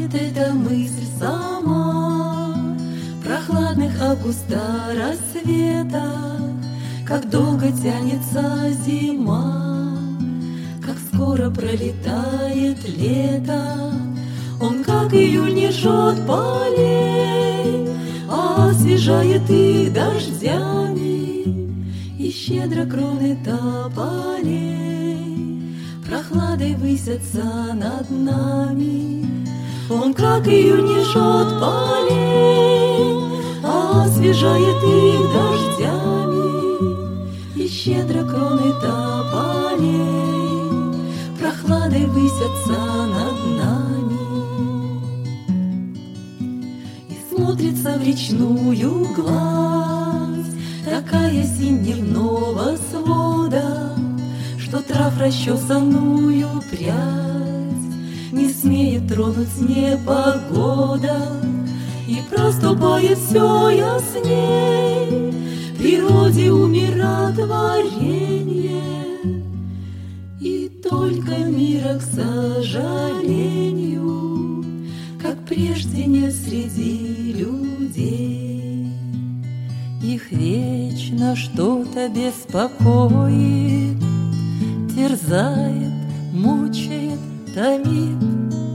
Манит эта мысль сама прохладных августа рассвета, как долго тянется зима, как скоро пролетает лето. Он, как июль, не жжет полей, а освежает их дождями, и щедро кроны тополей прохладой высятся над нами. Он, как июль, не жжет полей, а освежает их дождями, и щедро кроны тополей прохладой высятся над нами. И смотрится в речную гладь такая синь дневного свода, что трав расчесанную прядь не смеет тронуть непогода, и проступает все ясней в природе умиротворение, и только мира, к сожалению, как прежде не среди людей. Их вечно что-то беспокоит, терзает, мучает, томит.